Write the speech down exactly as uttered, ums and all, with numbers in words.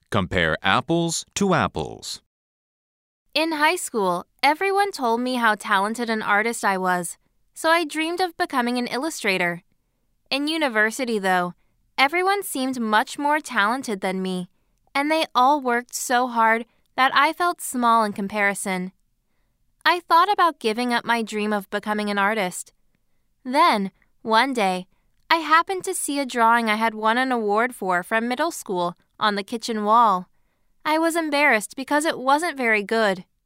Compare apples to apples. In high school, everyone told me how talented an artist I was, so I dreamed of becoming an illustrator. In university, though, everyone seemed much more talented than me, and they all worked so hard that I felt small in comparison. I thought about giving up my dream of becoming an artist. Then, one day, I happened to see a drawing I had won an award for from middle school on the kitchen wall. I was embarrassed because it wasn't very good.